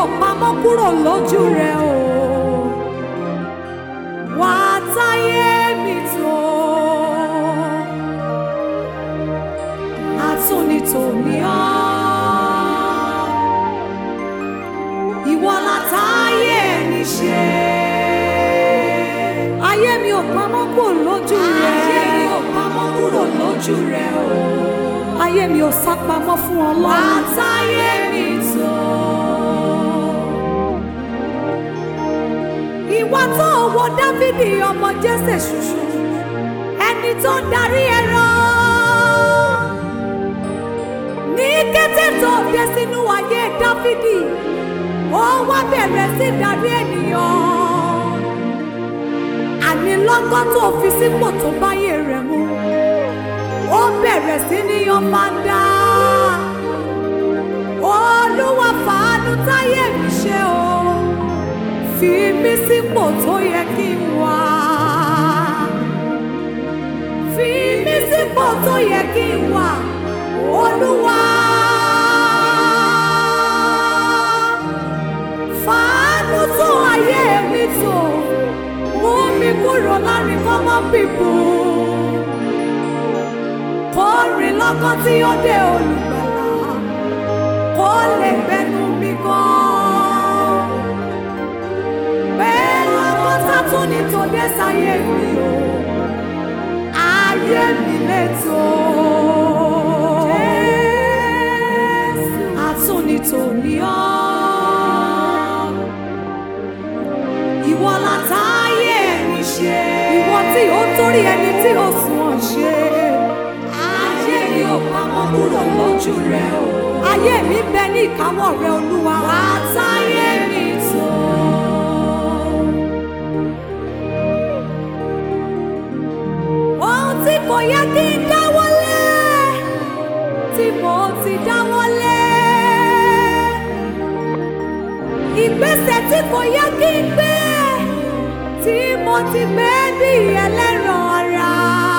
pamọ́ kúrò lójú rẹ̀ o. Wà á táyé mi tó. Àtúnitò ni ọ́. Ìwọ la táyé mi ṣe. Ayé mi ò pamọ́ kúrò lójú rẹ̀. Ayé mi ò pamọ́ kúrò lójú rẹ̀ o. Ayé mi ò sá pamọ́ fún Ọlọ́run. Wà á táyé mi tó. Ìwọ tó wo Dáfídì ọmọ Jésè ṣoṣo, ẹni tó ń darí ẹran. Ní kété tó dé sínú ayé Dáfídì, ó wá bẹ̀rẹ̀ sí darí ènìyàn. Àní lọ́gán tó fi sípò tó báyé rẹ̀ mu, ó bẹ̀rẹ̀ sí ní yan fanda. Olúwa fàánú táyé mi ṣe o, fi mí sípò tó yẹ kí n wà. Fi mí sípò tó yẹ kí n wà, Olúwa. Fàánú tó ayé mi tó, mú mi kúrò láàrin common people. Kó rìn lọ́kàn tí ó dé olùgbàlà, kó lè gbẹnu mi gan. Bẹ́ẹ̀ lọ́kàn sátúnì tó dé sáyé mi o, ayé mi létò. Àtúnitò ni ọ́. Ìwọ la táyé mi ṣe. Ìwọ tí ó torí ẹni tí ó sùn ṣe. Ayé mi ò pamọ́ kúrò lójú rẹ̀ o. Ayé mi bẹ ní ìkáwọ́ rẹ̀ Olúwa. Wà á táyé mi tó. Ohun tí kò yẹ kí n dáwọ́lé, tí mo ti dáwọ́lé. Ìgbésẹ̀ tí kò yẹ kí n gbé, tí mo ti gbé bí ẹlẹ́ran ara.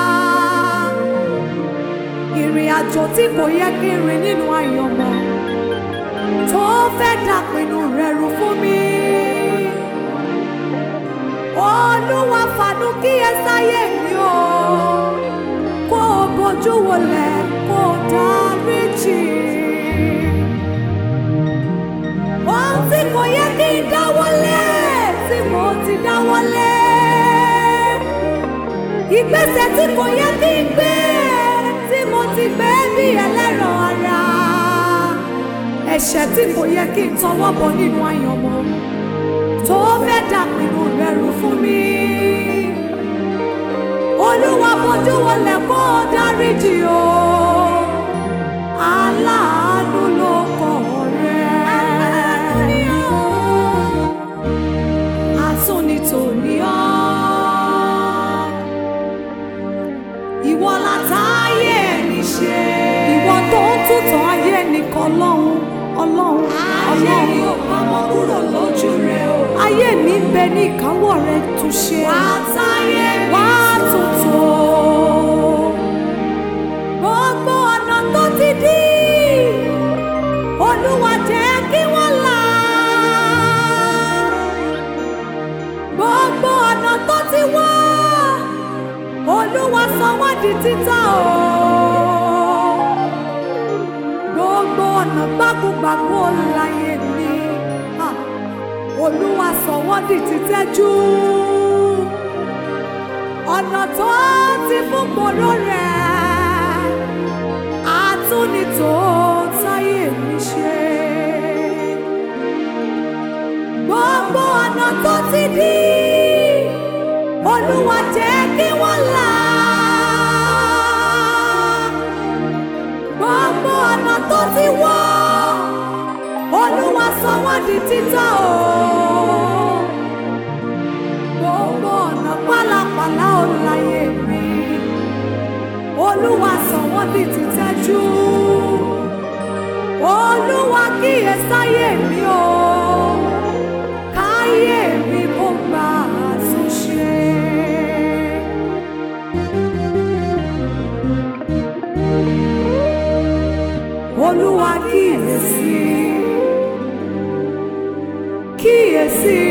Ìrìn àjò tí kò yẹ kí n rìn nínú àyànmọ́, tó fẹ́ dàpinnu rẹ̀ rú fún mi. Olúwa fàánú kíyèsáyé mi o, kó o bójú wọlẹ̀, kó o dáríjì. Ohun tí kò yẹ kí n dáwọ́lé, tí mo ti dáwọ́lé. Ìgbésẹ̀ tí kò yẹ kí n gbé, tí mo ti gbé bí ẹlẹ́ran ara. Ẹ̀ṣẹ̀ tí kò yẹ kí n tọwọ́ bọ̀ nínú àyànmọ́, tó fẹ́ dàpinnu rẹ̀ rú fún mi. Olúwa bójú wọlẹ̀, kó o dáríjì o. Aláàánú ló kọ̀ rẹ̀. Àtúnitò ni ọ́. Ìwọ la táyé mi ṣe. Ìwọ tó ń tútàn ayé nìkan Ọlọ́run, Ọlọ́run, Ọlọ́run. Ayé mi ò pamọ́ kúrò lójú rẹ̀ o. Ayé mi ń bẹ ní ìkáwọ́ rẹ̀ tún ṣe. Wà á táyé mi tó. Wà á túntò. Gbogbo ọ̀nà tó ti dí, Olúwa jẹ́ kí wọ́n là. Gbogbo ọ̀nà tó ti wá, Olúwa sọ wọ́n di títà o. Gbogbo ọ̀nà gbákùgbàkù láyé mi, Olúwa sọ wọ́n di títẹ́jú. Ọ̀nà tó ti fún gbòòrò rẹ̀, àtúnitò táyé mi ṣe. Gbogbo ọ̀nà tó ti dí, Olúwa jẹ́ kí wọ́n là. Gbogbo ọ̀nà tó ti wọ́, Olúwa sọ wọ́n di títà o. Gbogbo ọ̀nà pálapàla ò láyé mi, Olúwa sọ wọ́n di títẹ́jú. Olúwa kíyèsáyé mi o, káyé mi kó gbà àtúnṣe. Olúwa kíyèsí, kíyèsí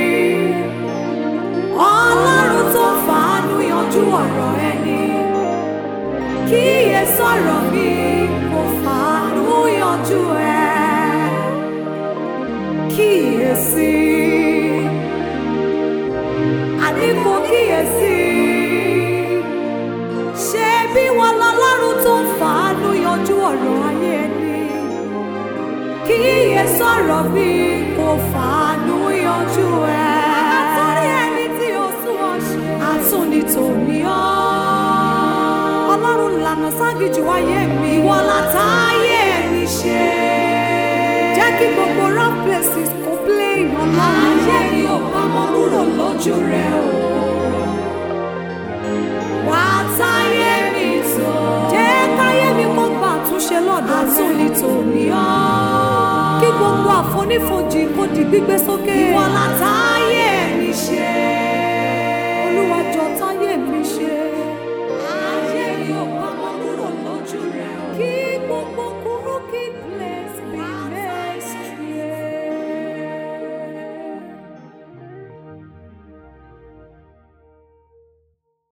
Ọlọ́run tó fàánú yanjú ọ̀rọ̀ ẹni. Kíyèsí ọ̀rọ̀ mi kò fàánú yanjú ẹ. Kíyèsí àní kò kíyèsí ṣé bí wọn lọ́lọ́run tó fàánú yanjú ọ̀rọ̀ ayé ẹni. Kíyèsí ọ̀rọ̀ mi kò fàánú yanjú ẹ. Àtúrí ẹni tí ó sún ọ ṣe. Àtúnitò ní ọ́. Ọlọ́run lànà ságìjù ayé mi. Ìwọ látayé mi ṣe. Jẹ́ kí gbogbo rough places kò play ọ̀la. Ayé mi ò pamọ́ kúrò lójú rẹ̀ o. Wà á táyé mi tó. Jẹ́ káyé mi kó gbà àtúnṣe lọ́dọ̀ rẹ̀. Àtúnitò ní ọ́. Kí gbogbo àfonífojì kó di gbígbé sókè. Ìwọ látayé mi ṣe. Olúwa jọ̀ọ́ táyé mi ṣe.